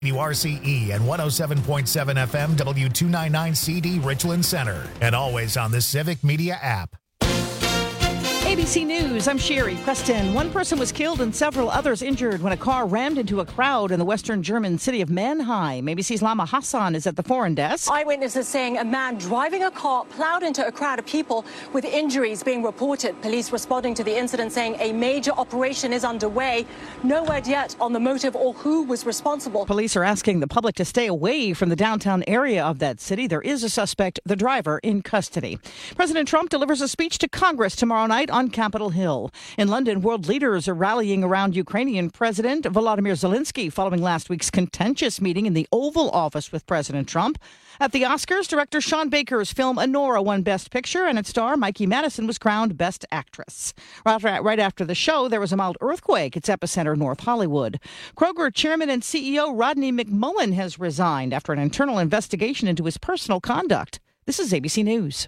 WRCE and 107.7 FM W299CD Richland Center, and always on the Civic Media app. ABC News, I'm Sherry Preston. One person was killed and several others injured when a car rammed into a crowd in the western German city of Mannheim. ABC's Lama Hassan is at the foreign desk. Eyewitnesses saying a man driving a car plowed into a crowd of people with injuries being reported. Police responding to the incident saying a major operation is underway. No word yet on the motive or who was responsible. Police are asking the public to stay away from the downtown area of that city. There is a suspect, the driver, in custody. President Trump delivers a speech to Congress tomorrow night on Capitol Hill. In London, world leaders are rallying around Ukrainian President Volodymyr Zelensky following last week's contentious meeting in the Oval Office with President Trump. At the Oscars, director Sean Baker's film Anora won Best Picture, and its star Mikey Madison was crowned Best Actress. Right after the show, there was a mild earthquake. Its epicenter, North Hollywood. Kroger chairman and CEO Rodney McMullen has resigned after an internal investigation into his personal conduct. This is ABC News.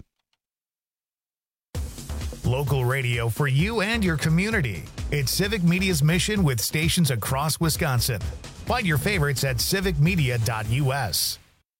Local radio for you and your community. It's Civic Media's mission with stations across Wisconsin. Find your favorites at civicmedia.us.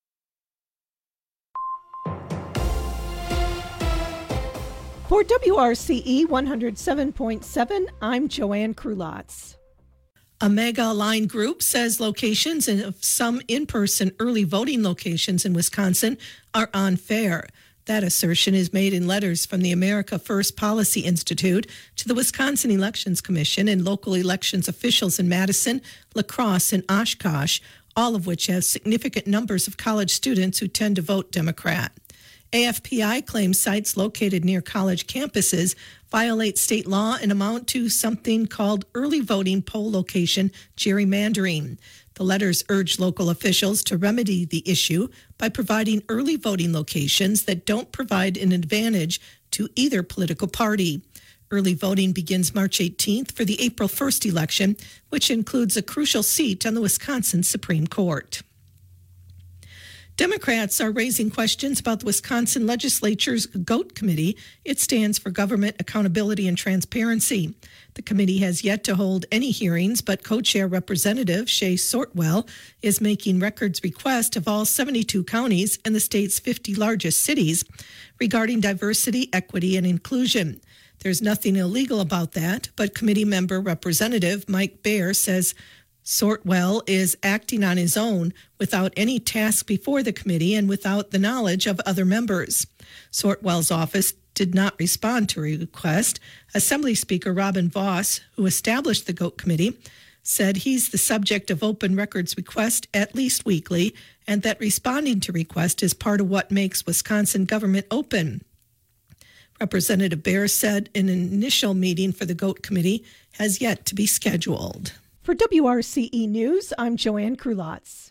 For WRCE 107.7, I'm Joanne Krulotz. A mega-aligned group says locations of some in-person early voting locations in Wisconsin are unfair. That assertion is made in letters from the America First Policy Institute to the Wisconsin Elections Commission and local elections officials in Madison, La Crosse, and Oshkosh, all of which have significant numbers of college students who tend to vote Democrat. AFPI claims sites located near college campuses violate state law and amount to something called early voting poll location gerrymandering. The letters urge local officials to remedy the issue by providing early voting locations that don't provide an advantage to either political party. Early voting begins March 18th for the April 1st election, which includes a crucial seat on the Wisconsin Supreme Court. Democrats are raising questions about the Wisconsin Legislature's GOAT Committee. It stands for Government Accountability and Transparency. The committee has yet to hold any hearings, but co-chair Representative Shay Sortwell is making records request of all 72 counties and the state's 50 largest cities regarding diversity, equity, and inclusion. There's nothing illegal about that, but committee member Representative Mike Baer says Sortwell is acting on his own without any task before the committee and without the knowledge of other members. Sortwell's office did not respond to a request. Assembly Speaker Robin Voss, who established the GOAT Committee, said he's the subject of open records request at least weekly and that responding to request is part of what makes Wisconsin government open. Representative Baer said an initial meeting for the GOAT Committee has yet to be scheduled. For WRCE News, I'm Joanne Krulotz.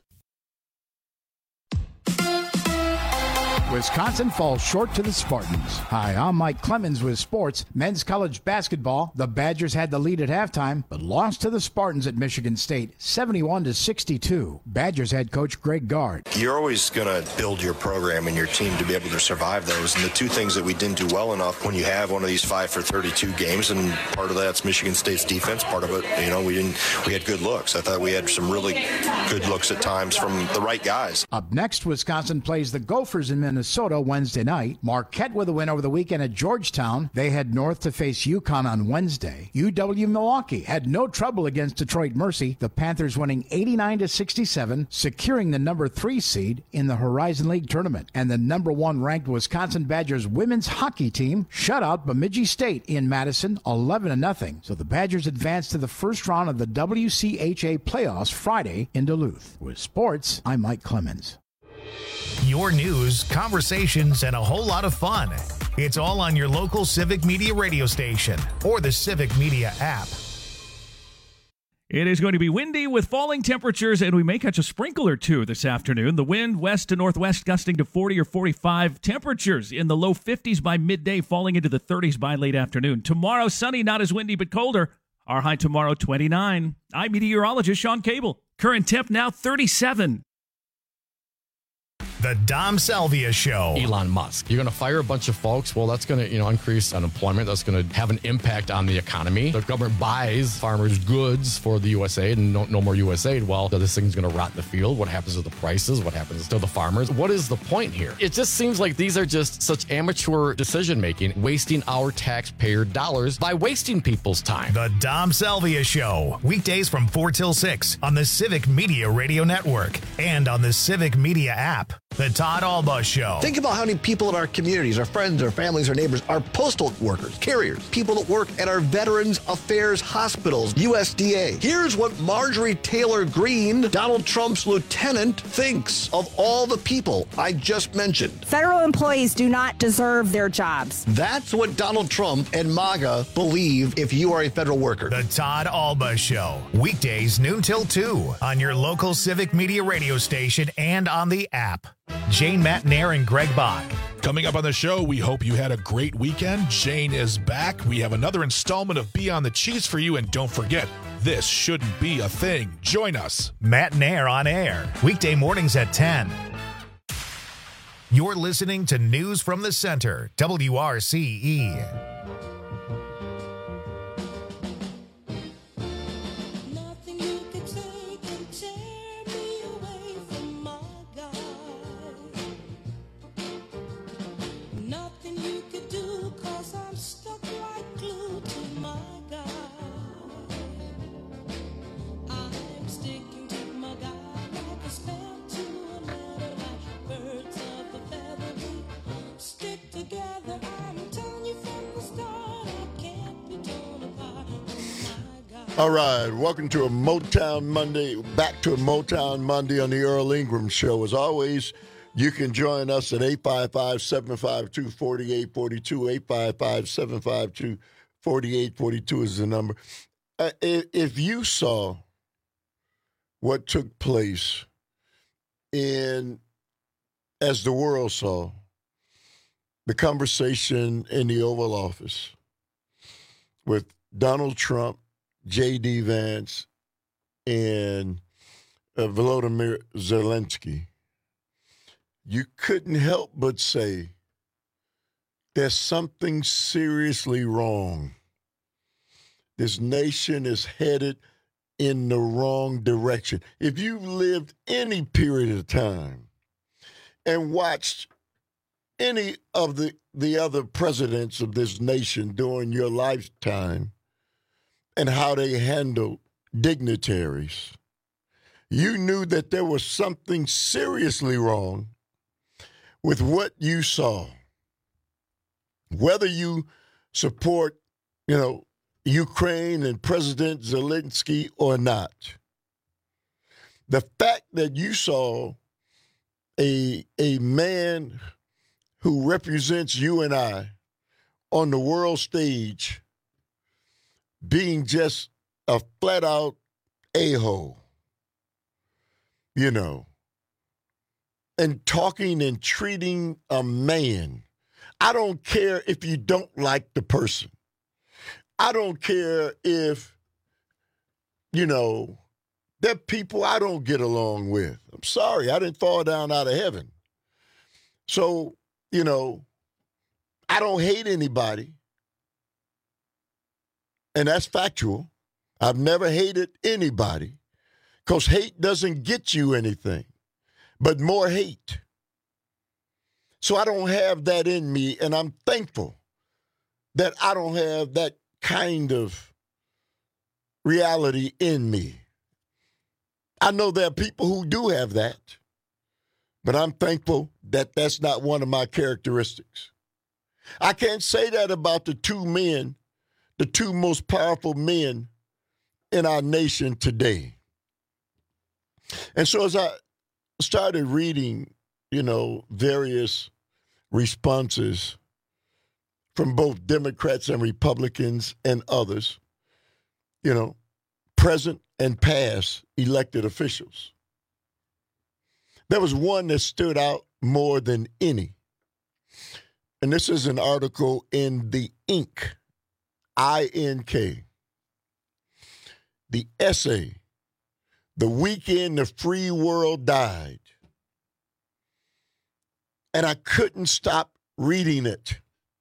Wisconsin falls short to the Spartans. Hi, I'm Mike Clemens with sports. Men's college basketball. The Badgers had the lead at halftime, but lost to the Spartans at Michigan State, 71-62. Badgers head coach Greg Gard. You're always going to build your program and your team to be able to survive those. And the two things that we didn't do well enough when you have one of these 5 for 32 games, and part of that's Michigan State's defense. Part of it, we had good looks. I thought we had some really good looks at times from the right guys. Up next, Wisconsin plays the Gophers in Minnesota Wednesday night. Marquette with a win over the weekend at Georgetown. They head north to face UConn on Wednesday. UW Milwaukee had no trouble against Detroit Mercy. The Panthers winning 89-67, securing the number 3 seed in the Horizon League tournament. And the number 1 ranked Wisconsin Badgers women's hockey team shut out Bemidji State in Madison 11-0. So the Badgers advance to the first round of the WCHA playoffs Friday in Duluth. With sports, I'm Mike Clemens. Your news, conversations, and a whole lot of fun. It's all on your local Civic Media radio station or the Civic Media app. It is going to be windy with falling temperatures, and we may catch a sprinkle or two this afternoon. The wind west to northwest gusting to 40 or 45. Temperatures in the low 50s by midday, falling into the 30s by late afternoon. Tomorrow, sunny, not as windy, but colder. Our high tomorrow, 29. I'm meteorologist Sean Cable. Current temp now 37. The Dom Salvia Show. Elon Musk. You're going to fire a bunch of folks. Well, that's going to, increase unemployment. That's going to have an impact on the economy. The government buys farmers' goods for the USAID and no more USAID. Well, this thing's going to rot in the field. What happens to the prices? What happens to the farmers? What is the point here? It just seems like these are just such amateur decision-making, wasting our taxpayer dollars by wasting people's time. The Dom Salvia Show. Weekdays from 4 till 6 on the Civic Media Radio Network and on the Civic Media app. The Todd Alba Show. Think about how many people in our communities, our friends, our families, our neighbors, our postal workers, carriers, people that work at our Veterans Affairs hospitals, USDA. Here's what Marjorie Taylor Greene, Donald Trump's lieutenant, thinks of all the people I just mentioned. Federal employees do not deserve their jobs. That's what Donald Trump and MAGA believe if you are a federal worker. The Todd Alba Show. Weekdays noon till 2 on your local Civic Media radio station and on the app. Jane Matnair and Greg Bach. Coming up on the show, we hope you had a great weekend. Jane is back. We have another installment of Beyond the Cheese for you. And don't forget, this shouldn't be a thing. Join us. Matnair on air. Weekday mornings at 10. You're listening to News from the Center, WRCE. All right, welcome to a Motown Monday, back to a Motown Monday on the Earl Ingram Show. As always, you can join us at 855-752-4842, 855-752-4842 is the number. If you saw what took place as the world saw, the conversation in the Oval Office with Donald Trump, J.D. Vance, and Volodymyr Zelensky, you couldn't help but say there's something seriously wrong. This nation is headed in the wrong direction. If you've lived any period of time and watched any of the other presidents of this nation during your lifetime, and how they handled dignitaries, you knew that there was something seriously wrong with what you saw. Whether you support, Ukraine and President Zelensky or not, the fact that you saw a man who represents you and I on the world stage being just a flat-out a-hole, and talking and treating a man. I don't care if you don't like the person. I don't care if, there are people I don't get along with. I'm sorry, I didn't fall down out of heaven. So, I don't hate anybody. And that's factual. I've never hated anybody because hate doesn't get you anything but more hate. So I don't have that in me, and I'm thankful that I don't have that kind of reality in me. I know there are people who do have that, but I'm thankful that that's not one of my characteristics. I can't say that about the two most powerful men in our nation today. And so as I started reading, various responses from both Democrats and Republicans and others, present and past elected officials, there was one that stood out more than any. And this is an article in the Ink. I-N-K. The essay, "The Weekend the Free World Died." And I couldn't stop reading it.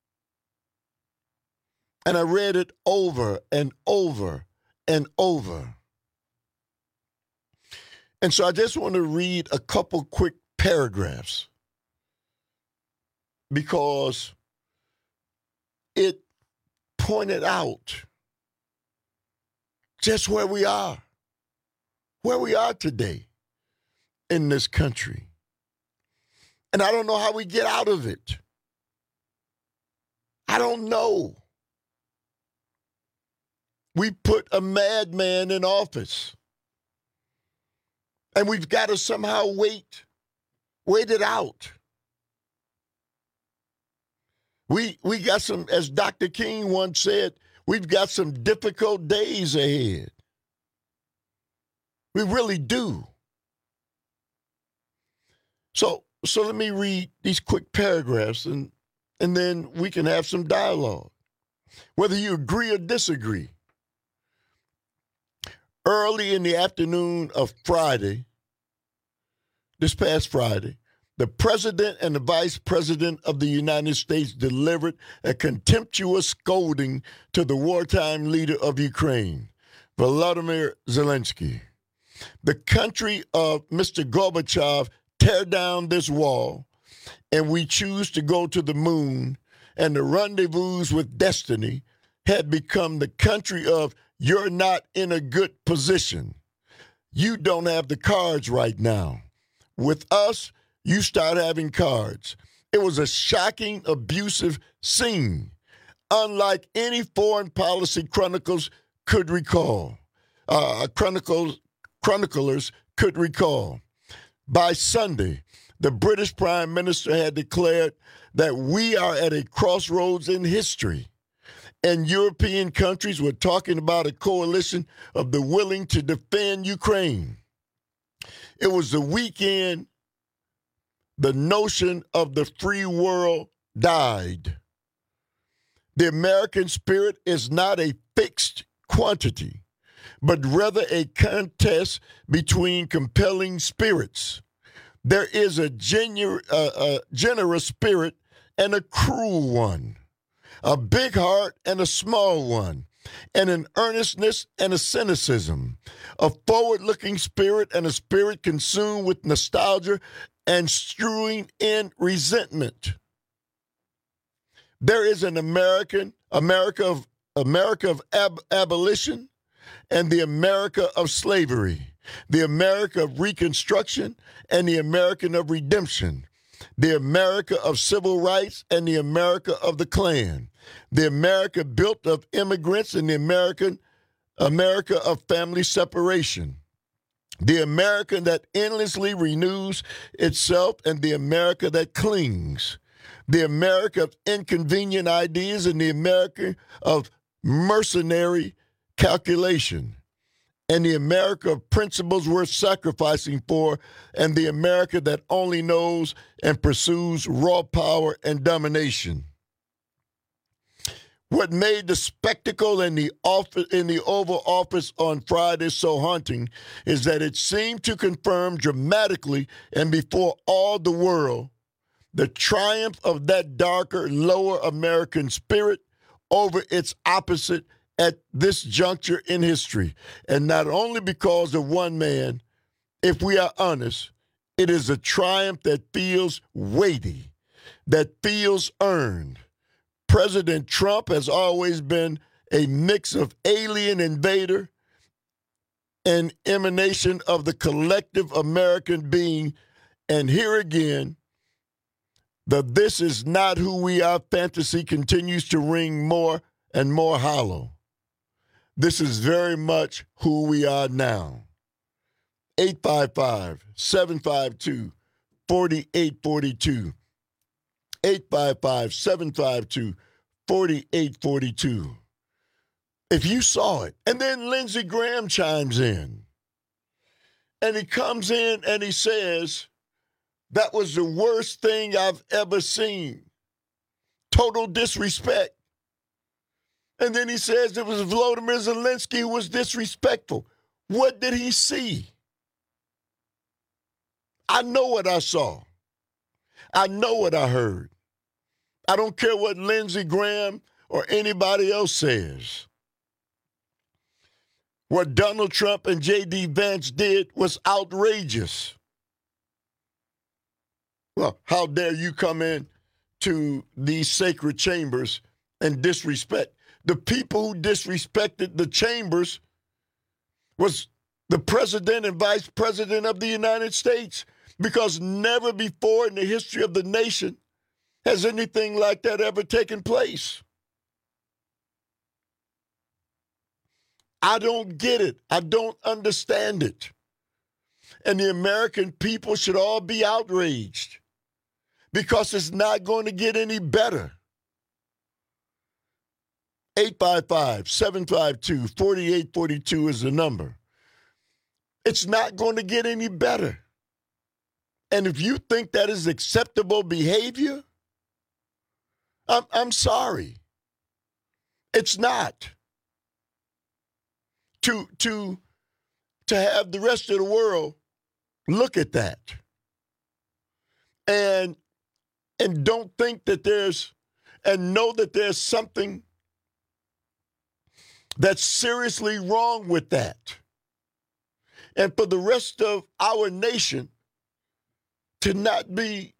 And I read it over and over and over. And so I just want to read a couple quick paragraphs because it pointed out just where we are today in this country. And I don't know how we get out of it. I don't know. We put a madman in office. And we've got to somehow wait it out. We got some, as Dr. King once said, we've got some difficult days ahead. We really do. So let me read these quick paragraphs and then we can have some dialogue, whether you agree or disagree. Early in the afternoon of Friday, this past Friday, the president and the vice president of the United States delivered a contemptuous scolding to the wartime leader of Ukraine, Volodymyr Zelensky. The country of Mr. Gorbachev tear down this wall, and we choose to go to the moon, and the rendezvous with destiny had become the country of you're not in a good position. You don't have the cards right now. With us, you start having cards. It was a shocking, abusive scene, unlike any foreign policy chroniclers could recall. Chroniclers could recall. By Sunday, the British Prime Minister had declared that we are at a crossroads in history. And European countries were talking about a coalition of the willing to defend Ukraine. It was the weekend the notion of the free world died. The American spirit is not a fixed quantity, but rather a contest between compelling spirits. There is a generous spirit and a cruel one, a big heart and a small one, and an earnestness and a cynicism, a forward-looking spirit and a spirit consumed with nostalgia and strewing in resentment. There is an America of abolition and the America of slavery, the America of Reconstruction and the American of redemption, the America of civil rights and the America of the Klan, the America built of immigrants and the America of family separation, the America that endlessly renews itself and the America that clings, the America of inconvenient ideas and the America of mercenary calculation, and the America of principles worth sacrificing for, and the America that only knows and pursues raw power and domination. What made the spectacle in the Oval Office on Friday so haunting is that it seemed to confirm dramatically and before all the world the triumph of that darker, lower American spirit over its opposite at this juncture in history. And not only because of one man, if we are honest, it is a triumph that feels weighty, that feels earned. President Trump has always been a mix of alien invader and emanation of the collective American being. And here again, the "this is not who we are" fantasy continues to ring more and more hollow. This is very much who we are now. 855-752-4842. 855-752-4842. If you saw it. And then Lindsey Graham chimes in. And he comes in and he says, that was the worst thing I've ever seen. Total disrespect. And then he says it was Volodymyr Zelensky who was disrespectful. What did he see? I know what I saw. I know what I heard. I don't care what Lindsey Graham or anybody else says. What Donald Trump and J.D. Vance did was outrageous. Well, how dare you come in to these sacred chambers and disrespect? The people who disrespected the chambers was the president and vice president of the United States, because never before in the history of the nation has anything like that ever taken place. I don't get it. I don't understand it. And the American people should all be outraged, because it's not going to get any better. 855-752-4842 is the number. It's not going to get any better. And if you think that is acceptable behavior, I'm sorry. It's not. To have the rest of the world look at that and don't think that and know that there's something that's seriously wrong with that. And for the rest of our nation to not be,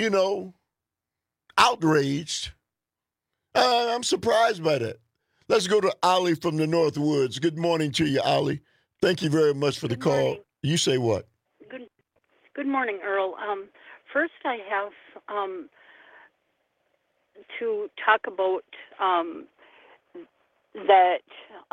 outraged, I'm surprised by that. Let's go to Ollie from the North Woods. Good morning to you, Ollie. Thank you very much for the call. Morning. You say what? Good morning, Earl. First, I have to talk about that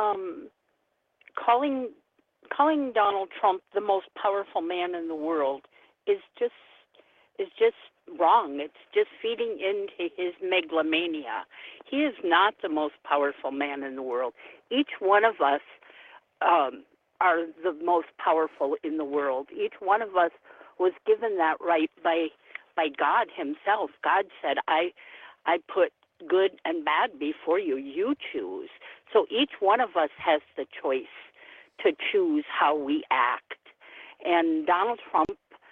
calling Donald Trump the most powerful man in the world is just wrong. It's just feeding into his megalomania. He is not the most powerful man in the world. Each one of us are the most powerful in the world. Each one of us was given that right by God himself. God said, I put good and bad before you. You choose. So each one of us has the choice to choose how we act. And Donald Trump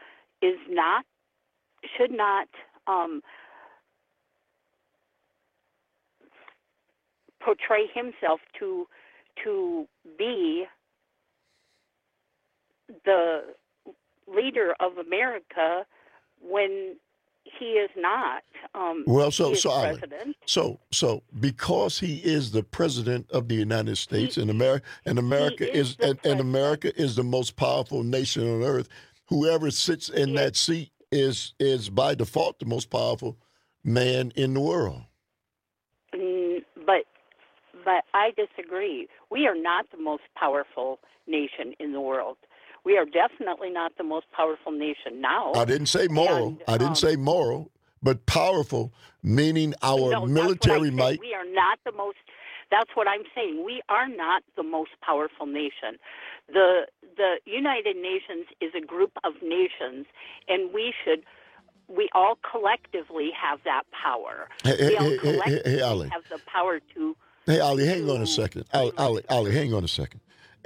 should not portray himself to be the leader of America when he is not. So because he is the president of the United States, and America is the most powerful nation on earth, whoever sits in that seat is by default the most powerful man in the world. But I disagree. We are not the most powerful nation in the world. We are definitely not the most powerful nation now. I didn't say moral. I didn't say moral, but powerful, meaning our military might. We are not the most. That's what I'm saying. We are not the most powerful nation. The United Nations is a group of nations, and we all collectively have that power. We all collectively have the power to. Hey, Ollie, hang on a second. Ollie, hang on a second.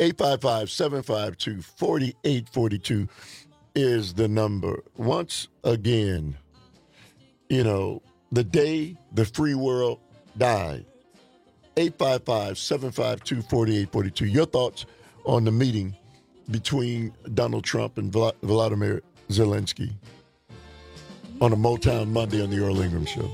855-752-4842 is the number. Once again, the day the free world died. 855-752-4842. Your thoughts on the meeting between Donald Trump and Vladimir Zelensky on a Motown Monday on the Earl Ingram Show.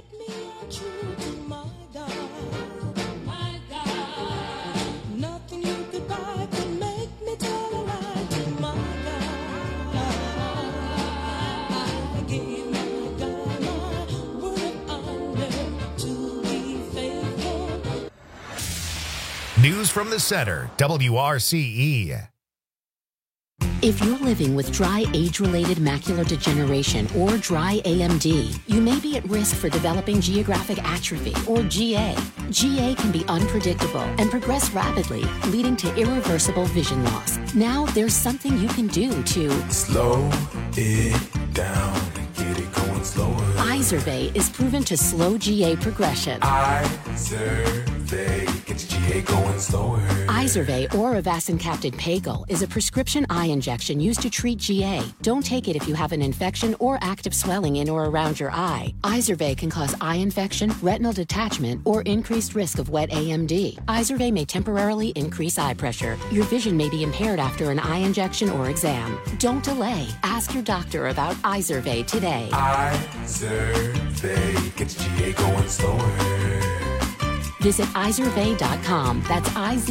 News from the center, WRCE. If you're living with dry age-related macular degeneration or dry AMD, you may be at risk for developing geographic atrophy or GA. GA can be unpredictable and progress rapidly, leading to irreversible vision loss. Now there's something you can do to slow it down and get it going slower. Izervay is proven to slow GA progression. Izervay gets GA GA going slower. Izervay or avacincaptad Pagel is a prescription eye injection used to treat GA. Don't take it if you have an infection or active swelling in or around your eye. Izervay can cause eye infection, retinal detachment, or increased risk of wet AMD. Izervay may temporarily increase eye pressure. Your vision may be impaired after an eye injection or exam. Don't delay. Ask your doctor about Izervay today. Izervay gets GA going slower. Visit Izervay.com. That's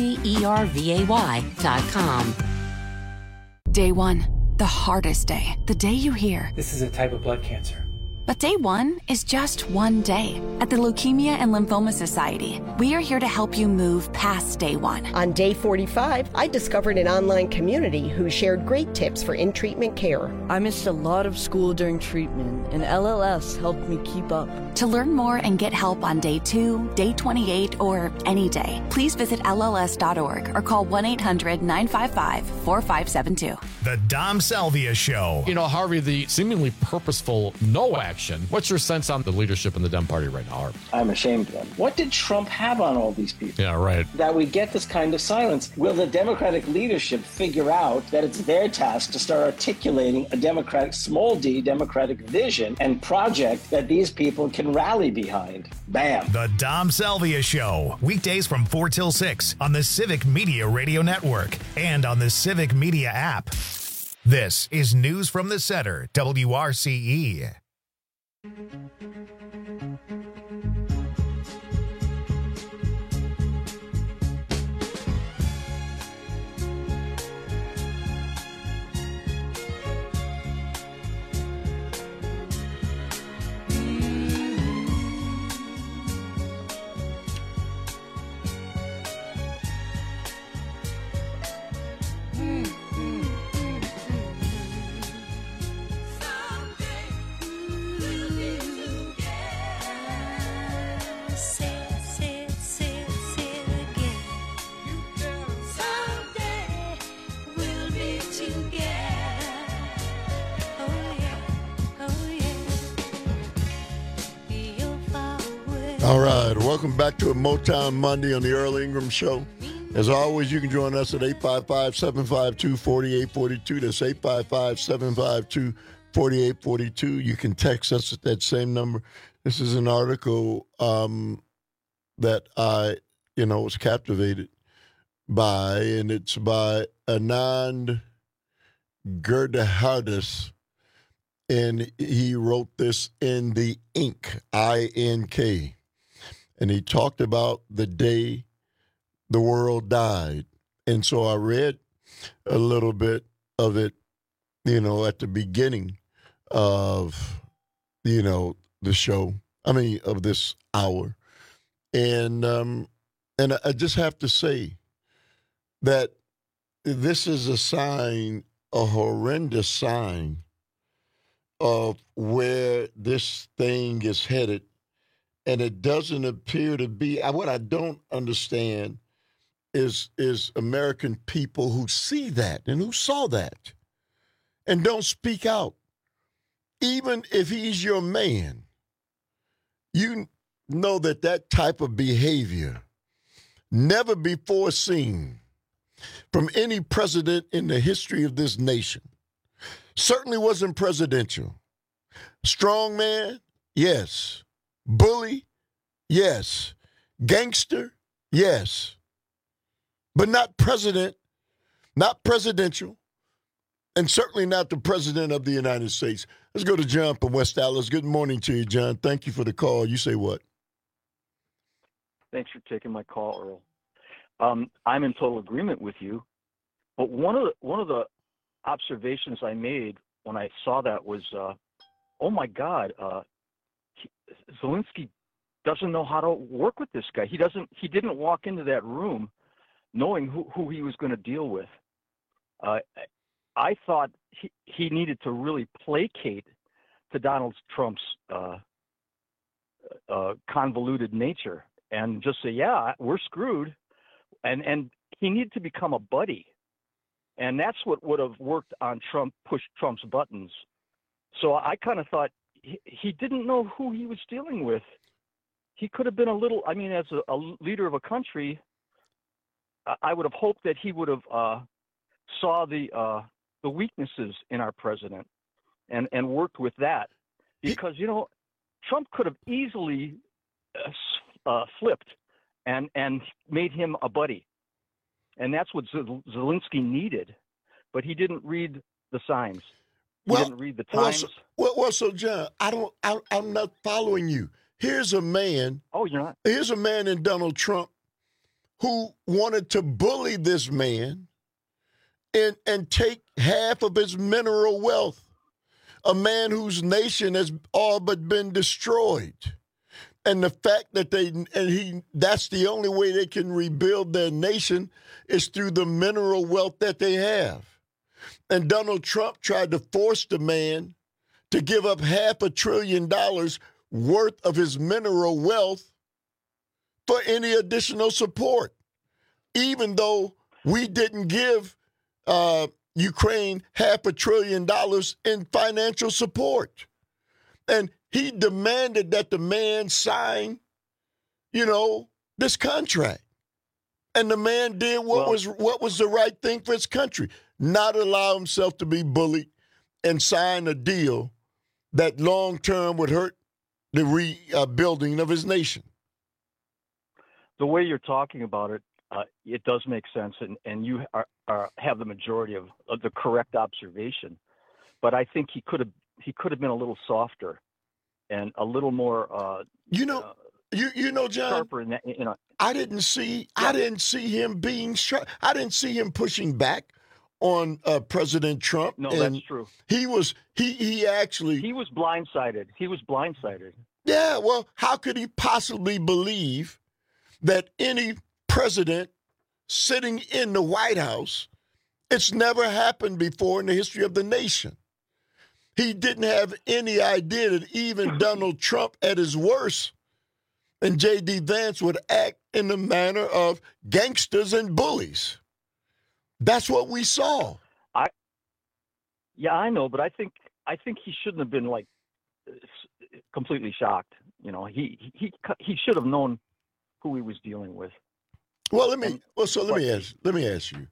IZERVAY.com. Day 1, the hardest day. The day you hear, this is a type of blood cancer. But day 1 is just one day. At the Leukemia and Lymphoma Society, we are here to help you move past day 1. On day 45, I discovered an online community who shared great tips for in-treatment care. I missed a lot of school during treatment, and LLS helped me keep up. To learn more and get help on day 2, day 28, or any day, please visit LLS.org or call 1-800-955-4572. The Dom Salvia Show. You know, Harvey, the seemingly purposeful no action. What's your sense on the leadership in the Dem Party right now, Harvey? I'm ashamed of them. What did Trump have on all these people? Yeah, right. That we get this kind of silence. Will the Democratic leadership figure out that it's their task to start articulating a Democratic, small d, Democratic vision and project that these people can rally behind? Bam. The Dom Salvia Show. Weekdays from 4 till 6 on the Civic Media Radio Network and on the Civic Media app. This is News from the Center, WRCE. All right, welcome back to a Motown Monday on the Earl Ingram Show. As always, you can join us at 855-752-4842. That's 855-752-4842. You can text us at that same number. This is an article that I, was captivated by, and it's by Anand Giridharadas, and he wrote this in the Ink, I-N-K. And he talked about the day the world died. And so I read a little bit of it, at the beginning of, the show, of this hour. And I just have to say that this is a sign, a horrendous sign of where this thing is headed. And it doesn't appear to be, what I don't understand is American people who see that and who saw that and don't speak out. Even if he's your man, you know that type of behavior, never before seen from any president in the history of this nation, certainly wasn't presidential. Strong man, yes. Bully, yes. Gangster, yes. But not president, not presidential, and certainly not the president of the United States. Let's go to John from West Dallas. Good morning to you, John. Thank you for the call. You say what? Thanks for taking my call, Earl. I'm in total agreement with you. But one of the observations I made when I saw that was, oh my God, Zelensky doesn't know how to work with this guy. He didn't walk into that room knowing who he was going to deal with. I thought he needed to really placate to Donald Trump's convoluted nature and just say, yeah, we're screwed. And he needed to become a buddy. And that's what would have worked on Trump, pushed Trump's buttons. So I kind of thought he didn't know who he was dealing with. He could have been as a leader of a country, I would have hoped that he would have saw the weaknesses in our president and worked with that, because Trump could have easily flipped and made him a buddy, and that's what Zelensky needed, but he didn't read the signs. He didn't read the times. So John, I'm not following you. Here's a man. Oh, you're not. Here's a man in Donald Trump who wanted to bully this man and take half of his mineral wealth. A man whose nation has all but been destroyed. And the fact that that's the only way they can rebuild their nation is through the mineral wealth that they have. And Donald Trump tried to force the man to give up $500 billion worth of his mineral wealth for any additional support, even though we didn't give Ukraine $500 billion in financial support. And he demanded that the man sign, this contract. And the man did what was the right thing for his country, not allow himself to be bullied and sign a deal that long-term would hurt the rebuilding of his nation. The way you're talking about it, it does make sense, and you have the majority of the correct observation. But I think he could have been a little softer and a little more. John, sharper in that, I didn't see him being sharp. I didn't see him pushing back on President Trump. No, that's true. He was blindsided. He was blindsided. Yeah, well, how could he possibly believe that any president sitting in the White House, it's never happened before in the history of the nation. He didn't have any idea that even Donald Trump at his worst and J.D. Vance would act in the manner of gangsters and bullies. That's what we saw. I know, but I think he shouldn't have been completely shocked. He should have known who he was dealing with. Well, let me ask you.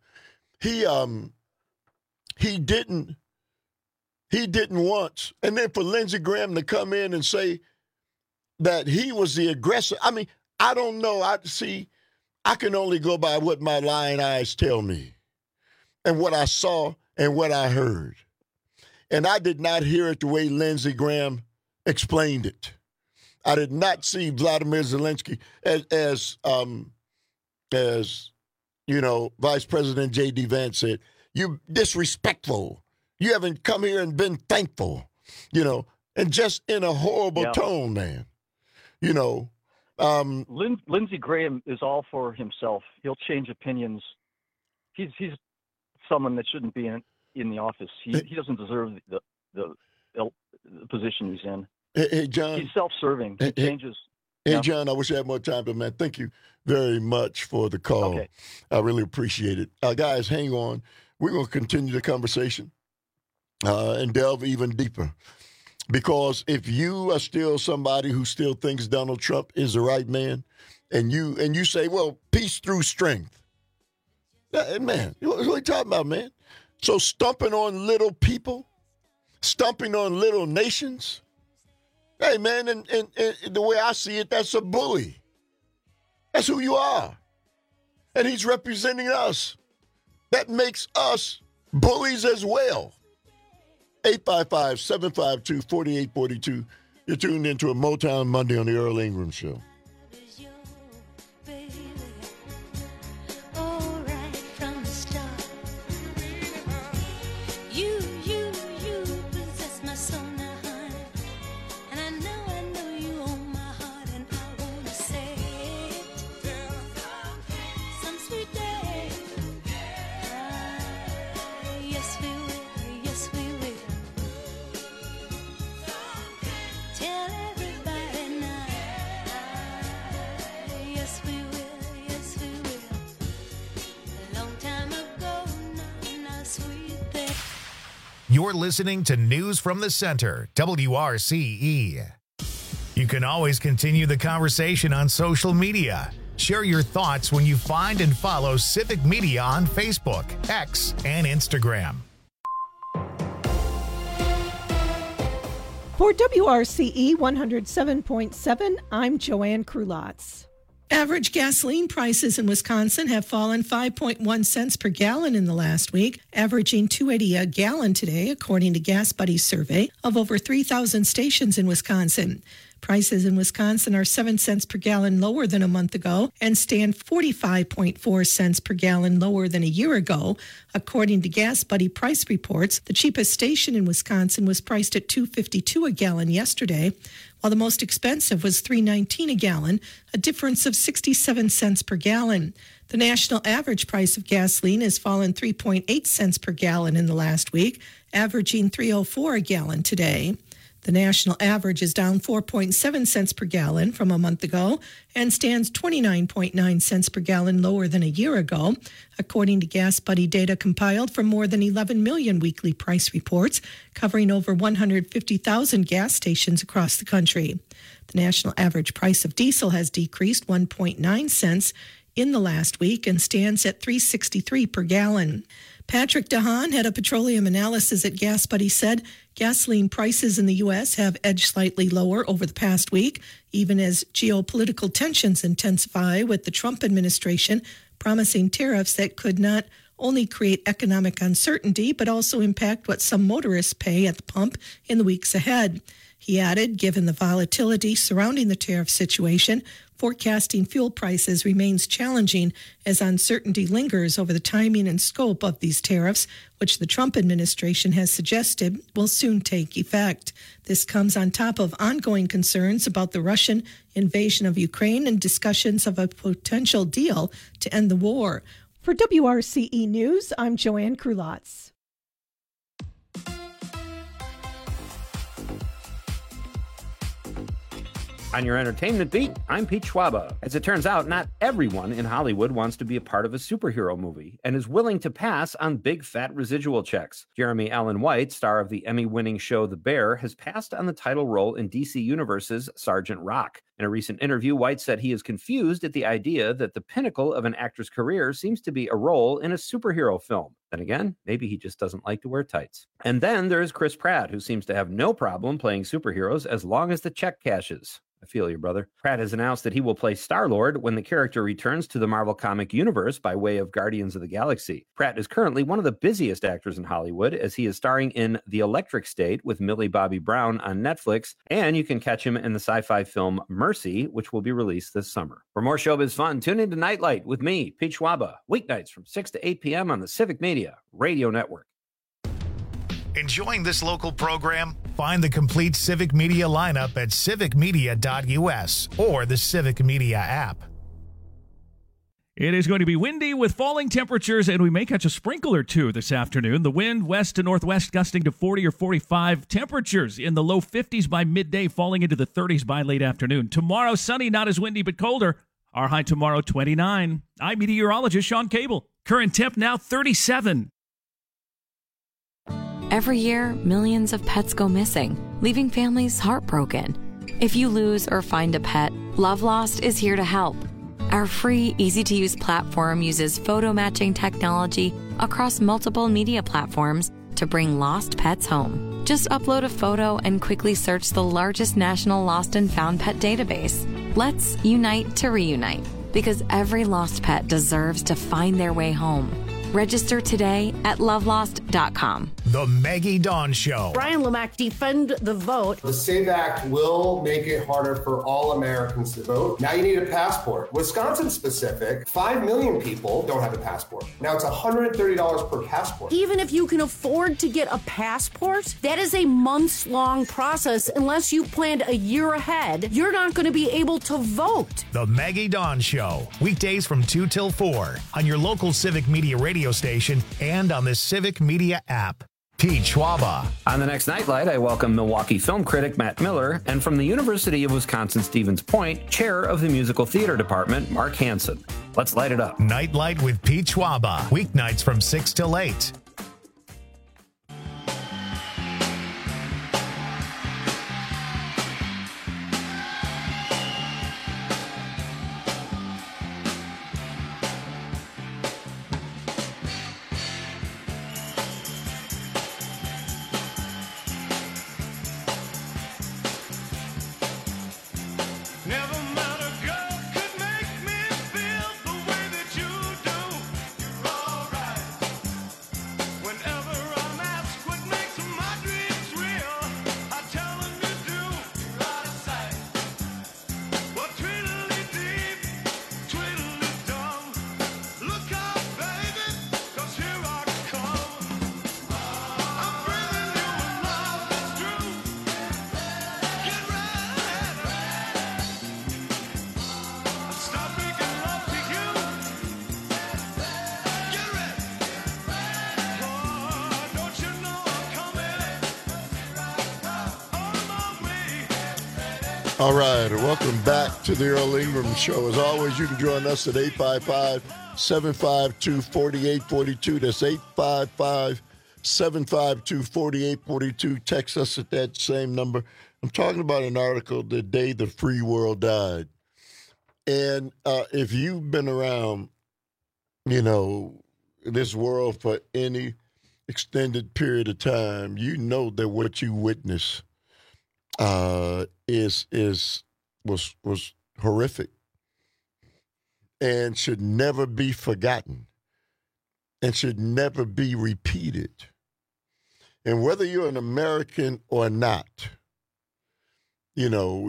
He didn't once, and then for Lindsey Graham to come in and say that he was the aggressor. I mean, I don't know. I can only go by what my lying eyes tell me and what I saw and what I heard. And I did not hear it the way Lindsey Graham explained it. I did not see Vladimir Zelensky as Vice President J.D. Vance said, you disrespectful. You haven't come here and been thankful, and just in a horrible tone, man. Lindsey Graham is all for himself. He'll change opinions. He's someone that shouldn't be in the office. He doesn't deserve the position he's in. Hey, John. He's self-serving. He changes. Hey, John, I wish I had more time, but, man, thank you very much for the call. Okay. I really appreciate it. Guys, hang on. We're going to continue the conversation and delve even deeper. Because if you are still somebody who still thinks Donald Trump is the right man, and you say, well, peace through strength. Man, what are you talking about, man? So stomping on little people, stomping on little nations, hey, man, and the way I see it, that's a bully. That's who you are. And he's representing us. That makes us bullies as well. 855-752-4842. You're tuned into a Motown Monday on the Earl Ingram Show. You're listening to News from the Center, WRCE. You can always continue the conversation on social media. Share your thoughts when you find and follow Civic Media on Facebook, X, and Instagram. For WRCE 107.7, I'm Joanne Krulotz. Average gasoline prices in Wisconsin have fallen 5.1 cents per gallon in the last week, averaging $2.80 a gallon today, according to Gas Buddy's survey of over 3,000 stations in Wisconsin. Prices in Wisconsin are 7 cents per gallon lower than a month ago and stand 45.4 cents per gallon lower than a year ago. According to Gas Buddy price reports, the cheapest station in Wisconsin was priced at $2.52 a gallon yesterday, while the most expensive was $3.19 a gallon, a difference of 67 cents per gallon. The national average price of gasoline has fallen 3.8 cents per gallon in the last week, averaging $3.04 a gallon today. The national average is down 4.7 cents per gallon from a month ago and stands 29.9 cents per gallon lower than a year ago, according to Gas Buddy data compiled from more than 11 million weekly price reports covering over 150,000 gas stations across the country. The national average price of diesel has decreased 1.9 cents in the last week and stands at $3.63 per gallon. Patrick DeHaan, head of petroleum analysis at Gas Buddy, said gasoline prices in the U.S. have edged slightly lower over the past week, even as geopolitical tensions intensify, with the Trump administration promising tariffs that could not only create economic uncertainty, but also impact what some motorists pay at the pump in the weeks ahead. He added, given the volatility surrounding the tariff situation, forecasting fuel prices remains challenging as uncertainty lingers over the timing and scope of these tariffs, which the Trump administration has suggested will soon take effect. This comes on top of ongoing concerns about the Russian invasion of Ukraine and discussions of a potential deal to end the war. For WRCE News, I'm Joanne Krulotz. On your entertainment beat, I'm Pete Schwaba. As it turns out, not everyone in Hollywood wants to be a part of a superhero movie and is willing to pass on big fat residual checks. Jeremy Allen White, star of the Emmy-winning show The Bear, has passed on the title role in DC Universe's Sergeant Rock. In a recent interview, White said he is confused at the idea that the pinnacle of an actor's career seems to be a role in a superhero film. Then again, maybe he just doesn't like to wear tights. And then there is Chris Pratt, who seems to have no problem playing superheroes as long as the check cashes. I feel you, brother. Pratt has announced that he will play Star-Lord when the character returns to the Marvel comic universe by way of Guardians of the Galaxy. Pratt is currently one of the busiest actors in Hollywood, as he is starring in The Electric State with Millie Bobby Brown on Netflix, and you can catch him in the sci-fi film Mercy, which will be released this summer. For more showbiz fun, tune into Nightlight with me, Pete Schwaba, weeknights from 6 to 8 p.m. on the Civic Media Radio Network. Enjoying this local program? Find the complete Civic Media lineup at civicmedia.us or the Civic Media app. It is going to be windy with falling temperatures, and we may catch a sprinkle or two this afternoon. The wind west to northwest gusting to 40 or 45. Temperatures in the low 50s by midday, falling into the 30s by late afternoon. Tomorrow, sunny, not as windy, but colder. Our high tomorrow, 29. I'm meteorologist Sean Cable. Current temp now 37. Every year, millions of pets go missing, leaving families heartbroken. If you lose or find a pet, Love Lost is here to help. Our free, easy-to-use platform uses photo matching technology across multiple media platforms to bring lost pets home. Just upload a photo and quickly search the largest national lost and found pet database. Let's unite to reunite, because every lost pet deserves to find their way home. Register today at lovelost.com. The Maggie Dawn Show. Brian Lomack, defend the vote. The SAVE Act will make it harder for all Americans to vote. Now you need a passport. Wisconsin specific, 5 million people don't have a passport. Now it's $130 per passport. Even if you can afford to get a passport, that is a months-long process. Unless you planned a year ahead, you're not going to be able to vote. The Maggie Dawn Show. Weekdays from 2 till 4 on your local Civic Media radio station and on the Civic Media app. Pete Schwaba. On the next Nightlight, I welcome Milwaukee film critic Matt Miller, and from the University of Wisconsin-Stevens Point, chair of the musical theater department, Mark Hansen. Let's light it up. Nightlight with Pete Schwaba. Weeknights from 6 till 8. All right, welcome back to the Earl Ingram Show. As always, you can join us at 855-752-4842. That's 855-752-4842. Text us at that same number. I'm talking about an article, The Day the Free World Died. And if you've been around, this world for any extended period of time, you know that what you witness was horrific and should never be forgotten and should never be repeated. And whether you're an American or not, you know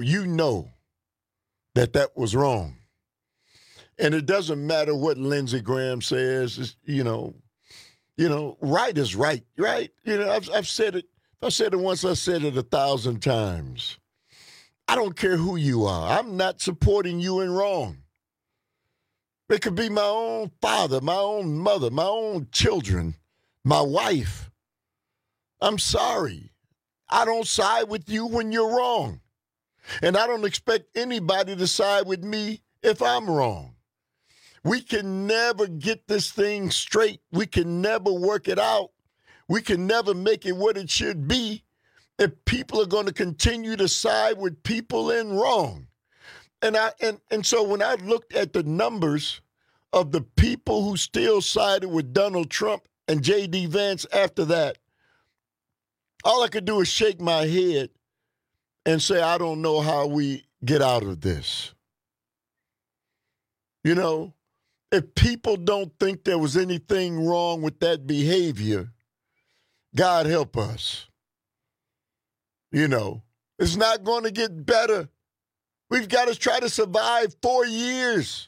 that was wrong. And it doesn't matter what Lindsey Graham says, right is right, right? I've said it. If I said it once, I said it 1,000 times. I don't care who you are. I'm not supporting you in wrong. It could be my own father, my own mother, my own children, my wife. I'm sorry. I don't side with you when you're wrong. And I don't expect anybody to side with me if I'm wrong. We can never get this thing straight. We can never work it out. We can never make it what it should be if people are going to continue to side with people in wrong. And so when I looked at the numbers of the people who still sided with Donald Trump and J.D. Vance after that, all I could do is shake my head and say, I don't know how we get out of this. If people don't think there was anything wrong with that behavior, God help us. It's not going to get better. We've got to try to survive 4 years.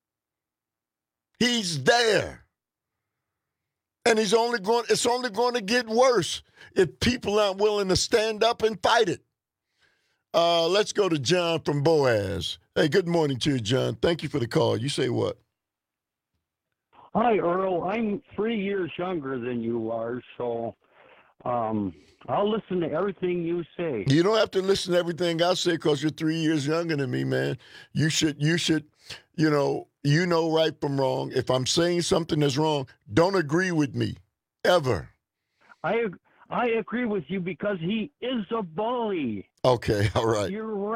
He's there. And it's only going to get worse if people aren't willing to stand up and fight it. Let's go to John from Boaz. Hey, good morning to you, John. Thank you for the call. You say what? Hi, Earl. I'm 3 years younger than you are, so I'll listen to everything you say. You don't have to listen to everything I say because you're 3 years younger than me, man. You should, right from wrong. If I'm saying something that's wrong, don't agree with me, ever. I agree with you because he is a bully. Okay, all right.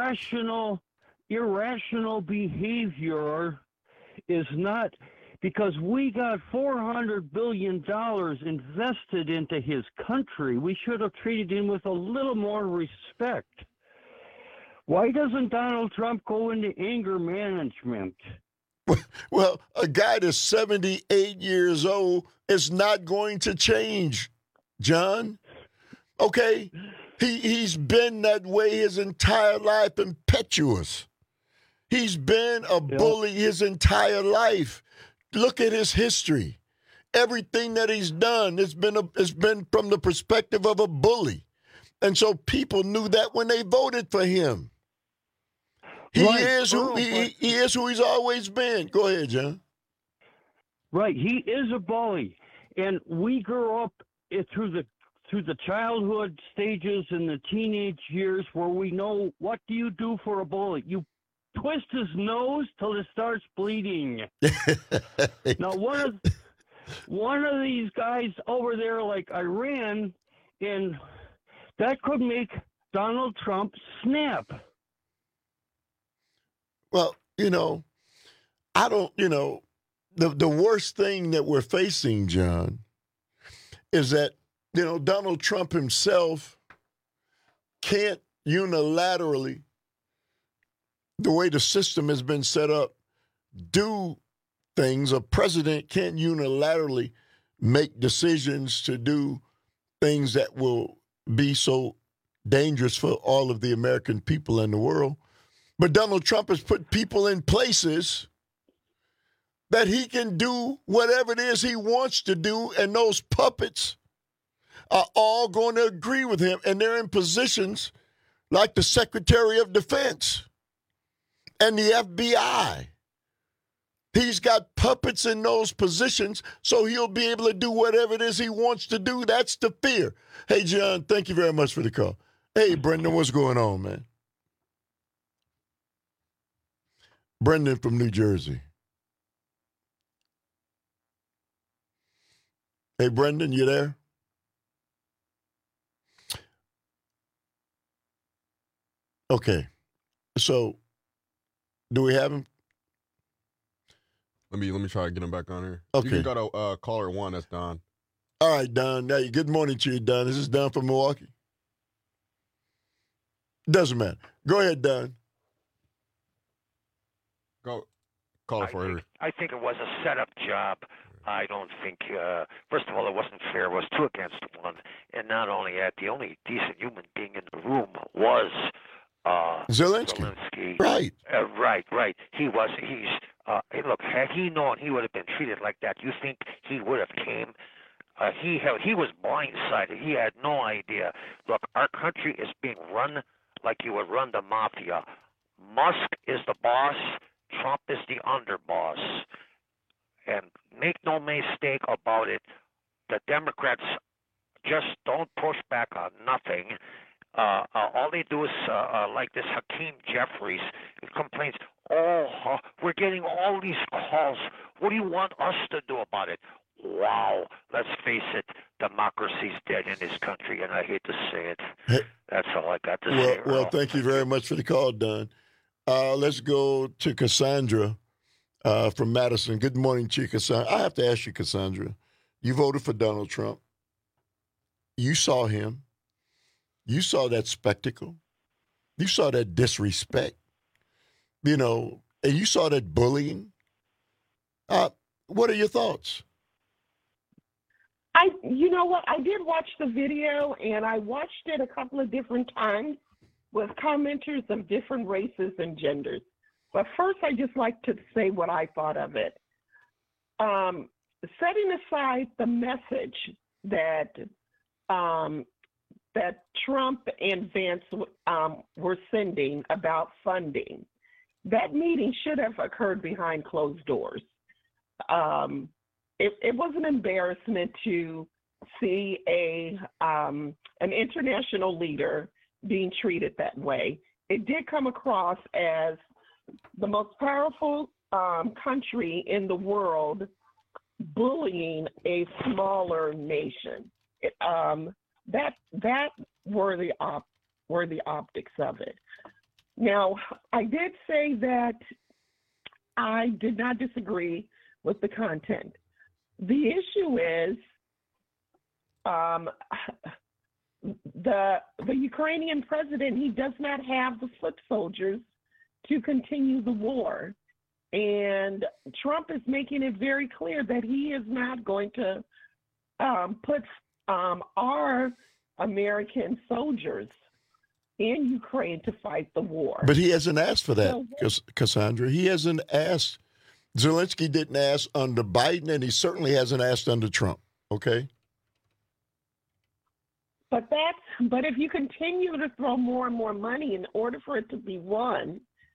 Irrational behavior is not... Because we got $400 billion invested into his country, we should have treated him with a little more respect. Why doesn't Donald Trump go into anger management? Well, a guy that's 78 years old is not going to change, John. Okay? He's been that way his entire life, impetuous. He's been a bully his entire life. Look at his history. Everything that he's done has been from the perspective of a bully. And so people knew that when they voted for him. He is who he's always been. Go ahead, John. Right, he is a bully. And we grew up through the childhood stages and the teenage years where we know what do you do for a bully? You twist his nose till it starts bleeding. Now, one of these guys over there, like Iran, and that could make Donald Trump snap. Well, I don't, the worst thing that we're facing, John, is that, Donald Trump himself can't unilaterally, the way the system has been set up, do things. A president can't unilaterally make decisions to do things that will be so dangerous for all of the American people and the world. But Donald Trump has put people in places that he can do whatever it is he wants to do, and those puppets are all going to agree with him, and they're in positions like the Secretary of Defense and the FBI. He's got puppets in those positions, so he'll be able to do whatever it is he wants to do. That's the fear. Hey, John, thank you very much for the call. Hey, Brendan, what's going on, man? Brendan from New Jersey. Hey, Brendan, you there? Okay. So, do we have him? Let me try to get him back on here. Okay. You can go to caller 1. That's Don. All right, Don. Hey, good morning to you, Don. This is Don from Milwaukee. Doesn't matter. Go ahead, Don. Go. Caller 4. I think it was a setup job. I don't think, first of all, it wasn't fair. It was 2 against 1. And not only that, the only decent human being in the room was Zelensky. Right. Right. Look, had he known he would have been treated like that, you think he would have came? He was blindsided. He had no idea. Look, our country is being run like you would run the mafia. Musk is the boss. Trump is the underboss. And make no mistake about it, the Democrats just don't push back on nothing. All they do is like this Hakeem Jeffries who complains, we're getting all these calls. What do you want us to do about it? Wow, let's face it, democracy's dead in this country, and I hate to say it. That's all I got to say. Well, thank you very much for the call, Don. Let's go to Cassandra from Madison. Good morning to you, Cassandra. I have to ask you, Cassandra, you voted for Donald Trump. You saw him. You saw that spectacle. You saw that disrespect, and you saw that bullying. What are your thoughts? You know what? I did watch the video, and I watched it a couple of different times with commenters of different races and genders. But first, I just like to say what I thought of it. Setting aside the message that that Trump and Vance were sending about funding, that meeting should have occurred behind closed doors. It was an embarrassment to see an international leader being treated that way. It did come across as the most powerful country in the world bullying a smaller nation. That were the optics of it. Now, I did say that I did not disagree with the content. The issue is the Ukrainian president, he does not have the foot soldiers to continue the war. And Trump is making it very clear that he is not going to put our American soldiers in Ukraine to fight the war. But he hasn't asked for that, Cassandra. He hasn't asked. Zelensky didn't ask under Biden, and he certainly hasn't asked under Trump. Okay? But if you continue to throw more and more money in order for it to be won,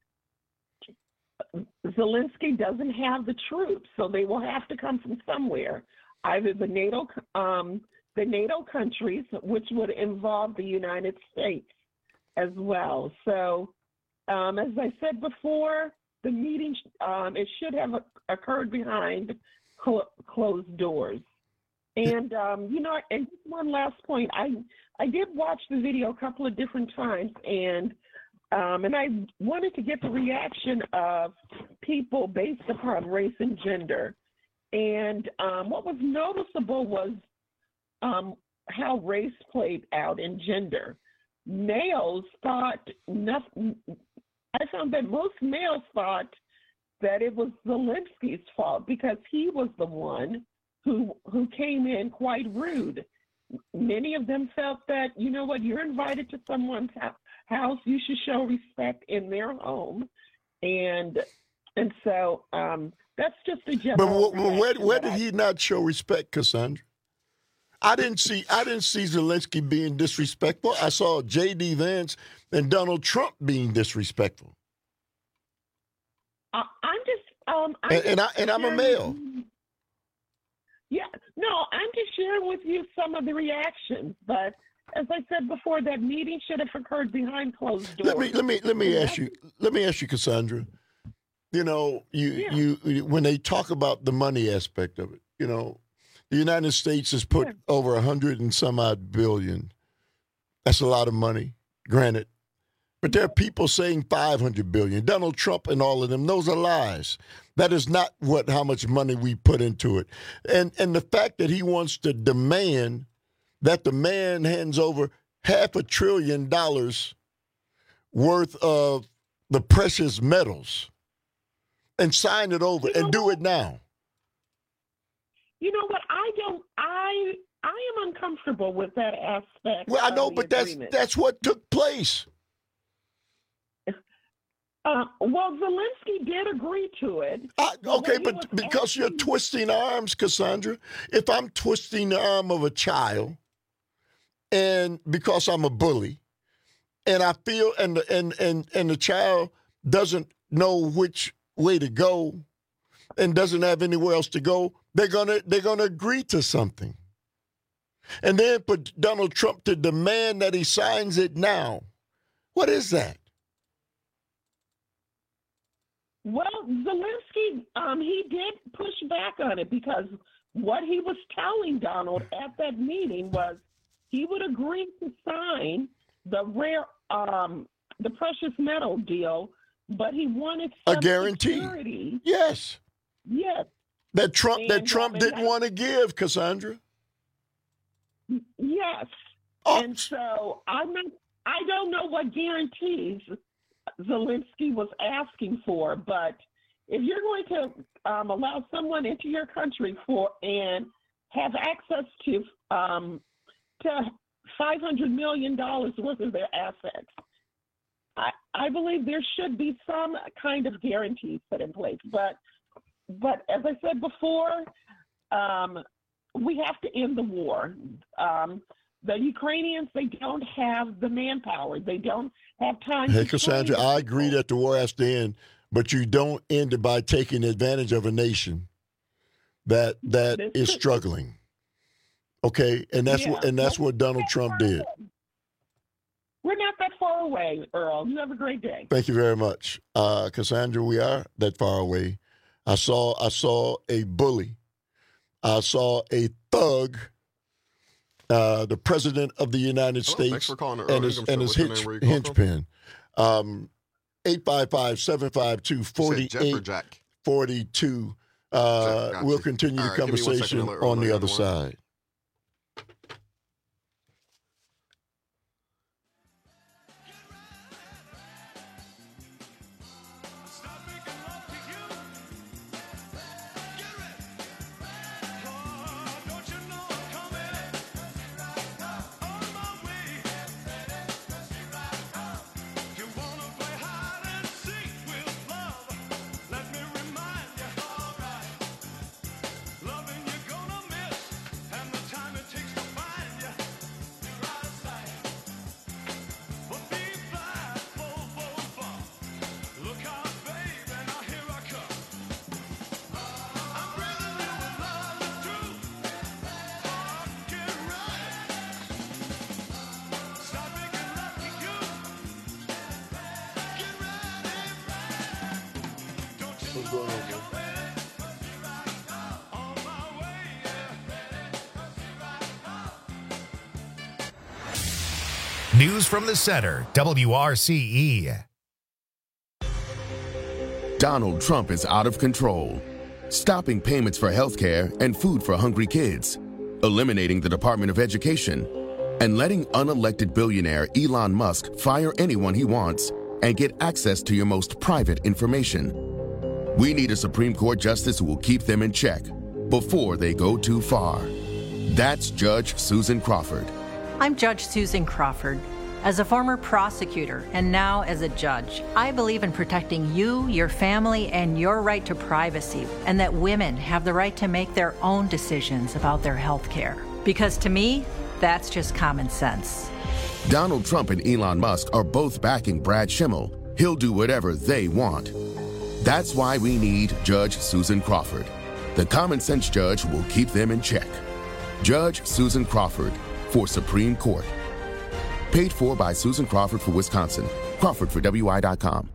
Zelensky doesn't have the troops, so they will have to come from somewhere. Either the NATO countries, which would involve the United States as well. So, as I said before, the meeting it should have occurred behind closed doors. And and just one last point, I did watch the video a couple of different times, and I wanted to get the reaction of people based upon race and gender. And what was noticeable was how race played out in gender. Males thought nothing. I found that most males thought that it was Zelensky's fault because he was the one who came in quite rude. Many of them felt that, you know what, you're invited to someone's house, you should show respect in their home, and so that's just a general. But where did he not show respect, Cassandra? I didn't see Zelensky being disrespectful. I saw J.D. Vance and Donald Trump being disrespectful. I'm a male. Yeah, no, I'm just sharing with you some of the reactions. But as I said before, that meeting should have occurred behind closed doors. Let me ask you, Cassandra. You know, you when they talk about the money aspect of it, you know, the United States has put over 100 and some odd billion. That's a lot of money, granted. But there are people saying 500 billion. Donald Trump and all of them, those are lies. That is not how much money we put into it. And the fact that he wants to demand that the man hands over $500 billion worth of the precious metals and sign it over and do it now. You know what? I am uncomfortable with that aspect. Well, I know, but that's what took place. Well, Zelensky did agree to it. Okay, but because you're twisting arms, Cassandra, if I'm twisting the arm of a child, and because I'm a bully, and I feel and the child doesn't know which way to go, and doesn't have anywhere else to go, they're gonna agree to something, and then for Donald Trump to demand that he signs it now, what is that? Well, Zelensky, he did push back on it because what he was telling Donald at that meeting was he would agree to sign the the precious metal deal, but he wanted some a guarantee. Security. Yes. Yes. That Trump didn't want to give, Cassandra. Yes. Oh. And so I don't know what guarantees Zelensky was asking for, but if you're going to allow someone into your country and have access to $500 million worth of their assets, I believe there should be some kind of guarantees put in place. But as I said before, we have to end the war. The Ukrainians, they don't have the manpower. They don't have time. Hey, Cassandra, I agree that the war has to end, but you don't end it by taking advantage of a nation that is struggling. Okay, and that's what Donald Trump did. We're not that far away, Earl. You have a great day. Thank you very much, Cassandra. We are that far away. I saw a bully. I saw a thug. The president of the United States thanks for calling and his henchman. 855-752-4842. We'll continue the conversation on the other side. What's going on, man? News from the Center, WRCE. Donald Trump is out of control, stopping payments for health care and food for hungry kids, eliminating the Department of Education, and letting unelected billionaire Elon Musk fire anyone he wants and get access to your most private information. We need a Supreme Court justice who will keep them in check before they go too far. That's Judge Susan Crawford. I'm Judge Susan Crawford. As a former prosecutor and now as a judge, I believe in protecting you, your family, and your right to privacy, and that women have the right to make their own decisions about their health care. Because to me, that's just common sense. Donald Trump and Elon Musk are both backing Brad Schimmel. He'll do whatever they want. That's why we need Judge Susan Crawford. The common sense judge who will keep them in check. Judge Susan Crawford for Supreme Court. Paid for by Susan Crawford for Wisconsin. Crawford for WI.com.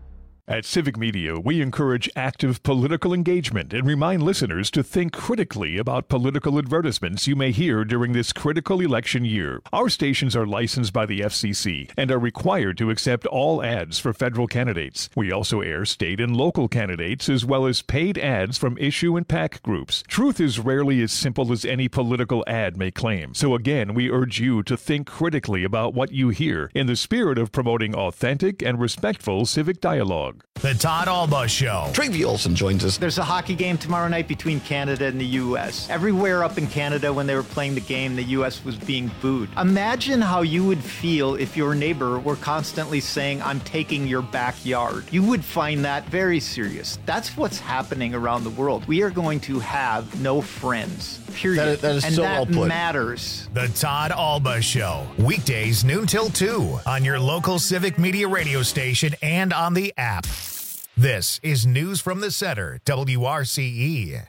At Civic Media, we encourage active political engagement and remind listeners to think critically about political advertisements you may hear during this critical election year. Our stations are licensed by the FCC and are required to accept all ads for federal candidates. We also air state and local candidates as well as paid ads from issue and PAC groups. Truth is rarely as simple as any political ad may claim. So again, we urge you to think critically about what you hear in the spirit of promoting authentic and respectful civic dialogue. The Todd Alba Show. Travie Olson joins us. There's a hockey game tomorrow night between Canada and the U.S. Everywhere up in Canada when they were playing the game, the U.S. was being booed. Imagine how you would feel if your neighbor were constantly saying, I'm taking your backyard. You would find that very serious. That's what's happening around the world. We are going to have no friends. Period. That is and so that well put. matters. The Todd Alba Show. Weekdays noon till 2 on your local Civic Media radio station and on the app. This is News from the Center, WRCE.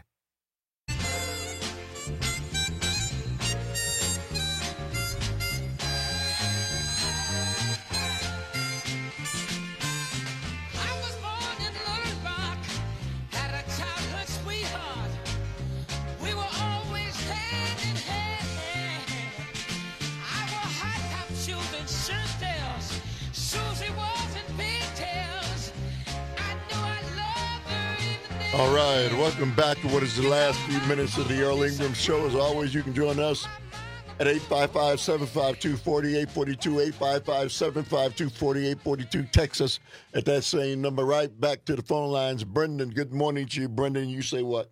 All right, welcome back to what is the last few minutes of the Earl Ingram Show. As always, you can join us at 855-752-4842, 855-752-4842. Text us at that same number. Right back to the phone lines. Brendan, good morning to you. Brendan, you say what?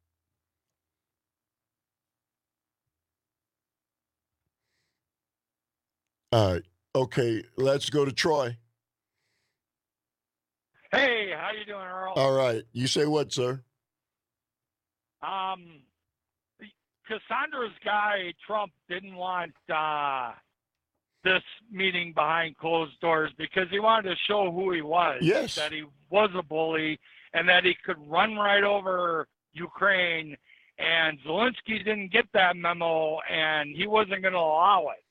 All right, okay, let's go to Troy. Hey, how you doing, Earl? All right, you say what, sir? Cassandra's guy, Trump, didn't want this meeting behind closed doors because he wanted to show who he was. Yes. That he was a bully and that he could run right over Ukraine. And Zelensky didn't get that memo, and he wasn't going to allow it.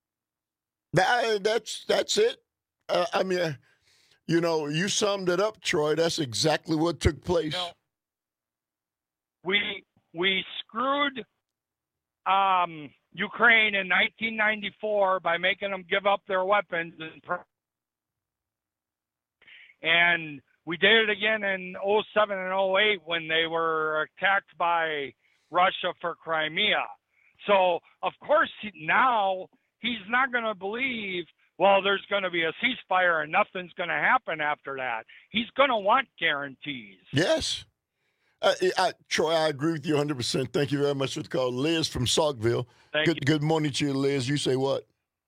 That's it. I mean, you know, you summed it up, Troy. That's exactly what took place. You know, we screwed Ukraine in 1994 by making them give up their weapons, and we did it again in 07 and 08 when they were attacked by Russia for Crimea. So, of course, now he's not going to believe, well, there's going to be a ceasefire and nothing's going to happen after that. He's going to want guarantees. Yes. Troy, I agree with you 100%. Thank you very much for the call. Liz from Saukville. Thank you. Good morning to you, Liz. You say what?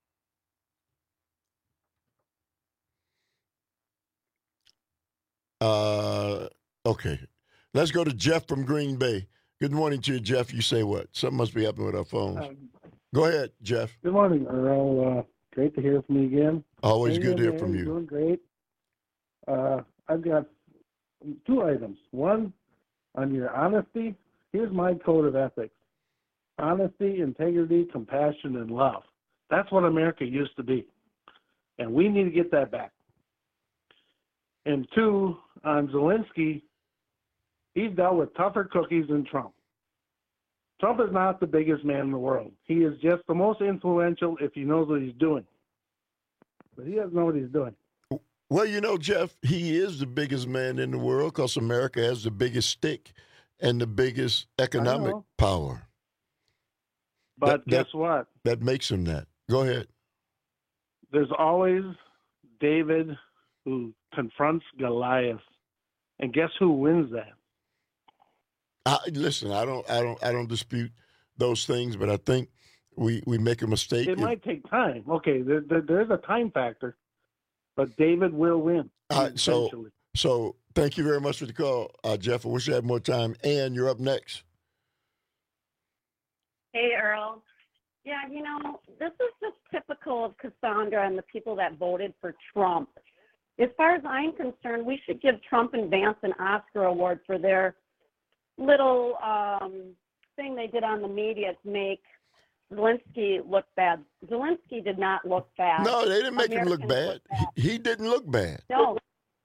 Okay. Let's go to Jeff from Green Bay. Good morning to you, Jeff. You say what? Something must be happening with our phones. Go ahead, Jeff. Good morning, Earl. Great to hear from you again. Always Hey, good to hear man, from you're you. Doing great. I've got two items. One, on your honesty, here's my code of ethics. Honesty, integrity, compassion, and love. That's what America used to be. And we need to get that back. And two, on Zelensky, he's dealt with tougher cookies than Trump. Trump is not the biggest man in the world. He is just the most influential if he knows what he's doing. But he doesn't know what he's doing. Well, you know, Jeff, he is the biggest man in the world because America has the biggest stick and the biggest economic power. But guess what? That makes him that. Go ahead. There's always David who confronts Goliath. And guess who wins that? Listen, I don't dispute those things, but I think we make a mistake. It might take time. Okay, there's a time factor, but David will win eventually. So thank you very much for the call, Jeff. I wish I had more time. Ann, you're up next. Hey, Earl. Yeah, you know, this is just typical of Cassandra and the people that voted for Trump. As far as I'm concerned, we should give Trump and Vance an Oscar award for their little thing they did on the media to make Zelensky look bad. Zelensky did not look bad. No, they didn't make him look bad. He didn't look bad. No.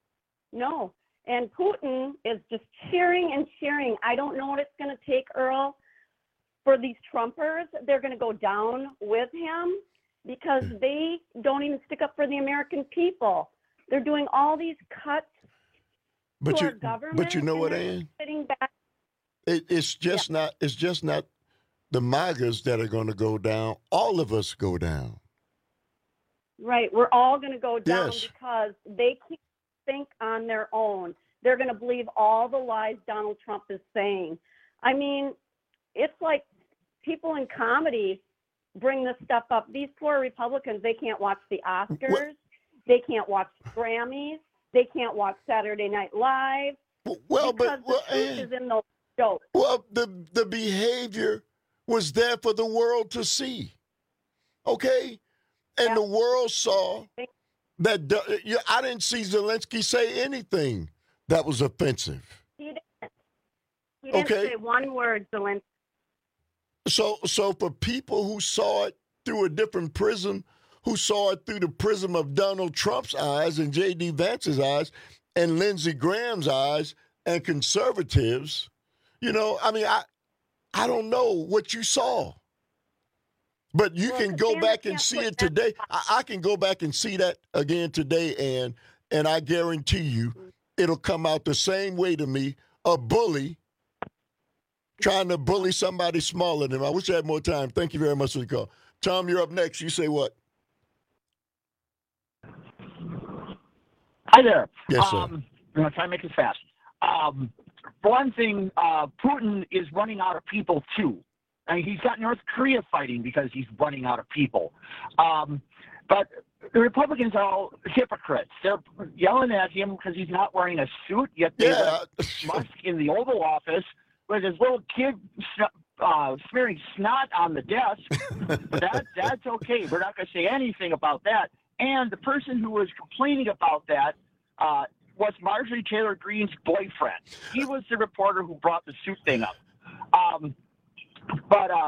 No. And Putin is just cheering and cheering. I don't know what it's going to take, Earl, for these Trumpers. They're going to go down with him because they don't even stick up for the American people. They're doing all these cuts to our government. But you know what, Ann? Sitting back. It's just not the MAGAs that are going to go down. All of us go down. Right. We're all going to go down Yes. because they can't think on their own. They're going to believe all the lies Donald Trump is saying. I mean, it's like people in comedy bring this stuff up. These poor Republicans, they can't watch the Oscars. They can't watch Grammys. They can't watch Saturday Night Live. Well, because the truth is in those jokes. Well, the behavior was there for the world to see. Okay? And the world saw that I didn't see Zelensky say anything that was offensive. He didn't say one word, Zelensky. So for people who saw it through a different prism, who saw it through the prism of Donald Trump's eyes and J.D. Vance's eyes and Lindsey Graham's eyes and conservatives, I mean, I don't know what you saw. But you can go back and see it today. I can go back and see that again today, and I guarantee you it'll come out the same way to me, a bully trying to bully somebody smaller than him. I wish I had more time. Thank you very much for the call. Tom, you're up next. You say what? Hi there. Yes, sir. I'm going to try and make this fast. For one thing, Putin is running out of people, too. I mean, he's got North Korea fighting because he's running out of people. But the Republicans are all hypocrites. They're yelling at him because he's not wearing a suit, yet they have Musk in the Oval Office with his little kid smearing snot on the desk. But that's okay. We're not going to say anything about that. And the person who was complaining about that was Marjorie Taylor Greene's boyfriend. He was the reporter who brought the suit thing up. But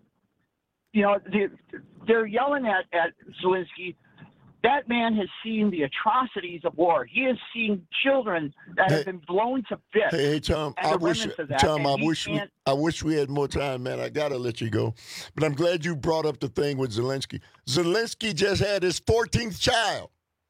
they're yelling at Zelensky. That man has seen the atrocities of war. He has seen children that have been blown to bits. Hey, Tom, I wish we had more time, man. I got to let you go. But I'm glad you brought up the thing with Zelensky. Zelensky just had his 14th child.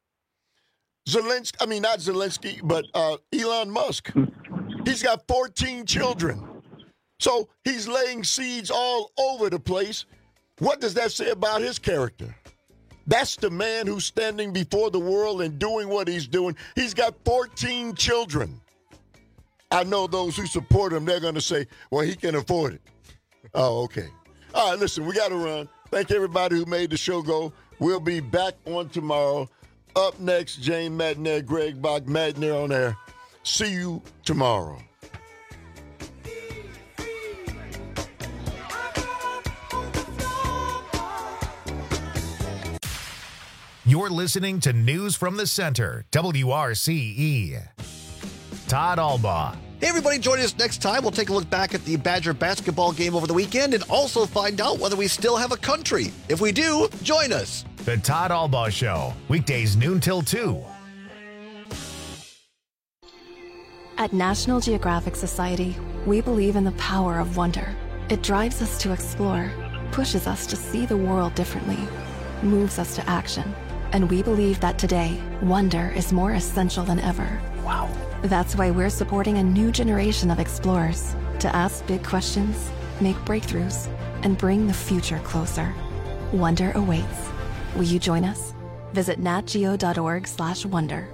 Not Zelensky, but Elon Musk. He's got 14 children. So he's laying seeds all over the place. What does that say about his character? That's the man who's standing before the world and doing what he's doing. He's got 14 children. I know those who support him, they're going to say, well, he can afford it. Oh, okay. All right, listen, we got to run. Thank everybody who made the show go. We'll be back on tomorrow. Up next, Jane Madner, Greg Bach, Madner on air. See you tomorrow. You're listening to News from the Center, WRCE. Todd Albaugh. Hey, everybody, join us next time. We'll take a look back at the Badger basketball game over the weekend and also find out whether we still have a country. If we do, join us. The Todd Albaugh Show, weekdays noon till 2. At National Geographic Society, we believe in the power of wonder. It drives us to explore, pushes us to see the world differently, moves us to action. And we believe that today, wonder is more essential than ever. Wow. That's why we're supporting a new generation of explorers to ask big questions, make breakthroughs, and bring the future closer. Wonder awaits. Will you join us? Visit natgeo.org/wonder.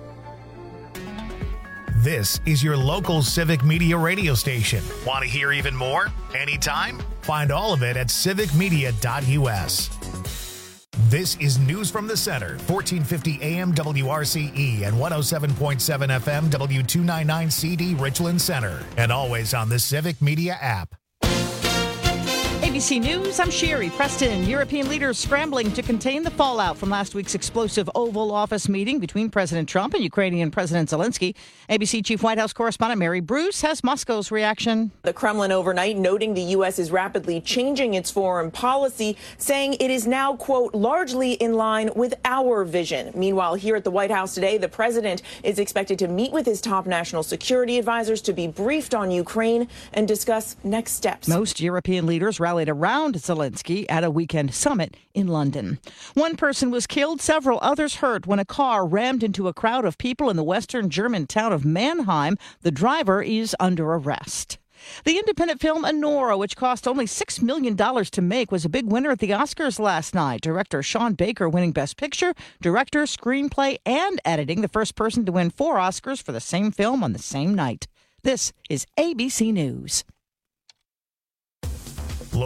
This is your local civic media radio station. Want to hear even more? Anytime? Find all of it at civicmedia.us. This is News from the Center, 1450 AM WRCE and 107.7 FM W299 CD Richland Center, and always on the Civic Media app. ABC News, I'm Sherry Preston. European leaders scrambling to contain the fallout from last week's explosive Oval Office meeting between President Trump and Ukrainian President Zelensky. ABC Chief White House correspondent Mary Bruce has Moscow's reaction. The Kremlin overnight noting the U.S. is rapidly changing its foreign policy, saying it is now, quote, largely in line with our vision. Meanwhile, here at the White House today, the president is expected to meet with his top national security advisors to be briefed on Ukraine and discuss next steps. Most European leaders rallied around Zelensky at a weekend summit in London. One person was killed, several others hurt when a car rammed into a crowd of people in the western German town of Mannheim. The driver is under arrest. The independent film Anora, which cost only $6 million to make, was a big winner at the Oscars last night. Director Sean Baker winning Best Picture, Director, Screenplay, and Editing, the first person to win 4 Oscars for the same film on the same night. This is ABC News.